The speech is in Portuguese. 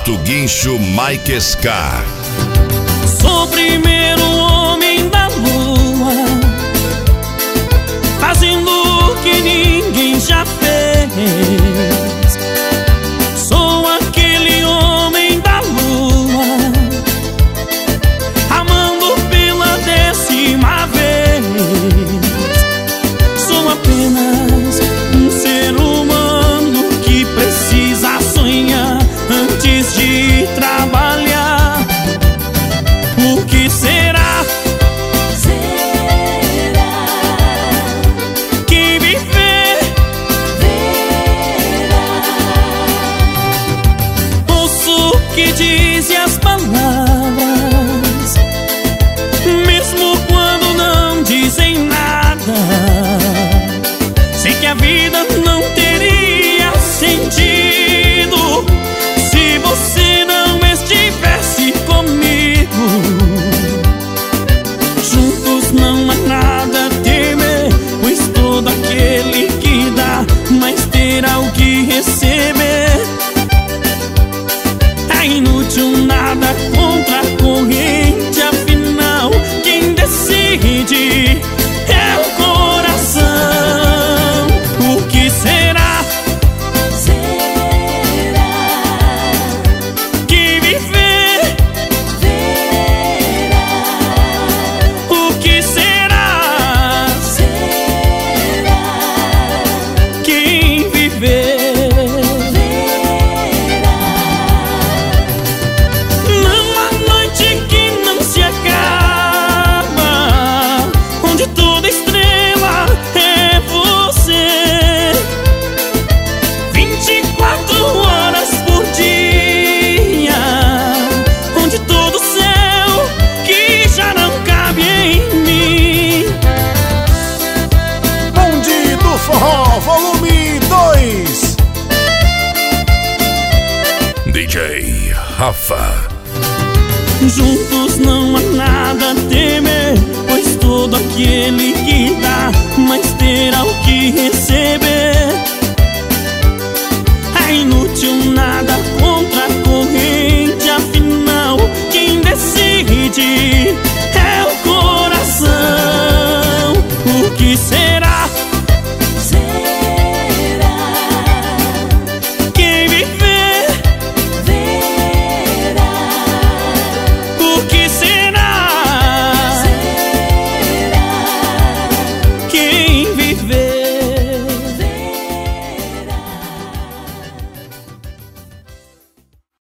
Alto Guincho Mike Ska. Sou o primeiro homem da lua, fazendo o que ninguém já fez. Sou aquele homem da lua, amando pela 10ª vez. Sou apenas um ser humano que precisa sonhar antes de trabalhar. O que será? Será que viver verá. ouço o que dizem as palavras, mesmo quando não dizem nada. Sei que a vida não teria sentido se você não estivesse comigo. Juntos não há nada a temer, pois todo aquele que dá mais terá o que receber. É inútil nada contra a corrente, afinal quem decide é o coração. O que será? Será Que viver? verá. O que será? Será Quem viver? verá. Não há noite que não se acaba, onde toda estrela é você. 24 horas por dia, onde todo céu que já não cabe em mim. Bonde do Forró, volume 2. DJ Rafa. Juntos não há nada a temer, pois todo aquele que dá mais terá o que receber. É inútil nada contra a corrente, afinal quem decide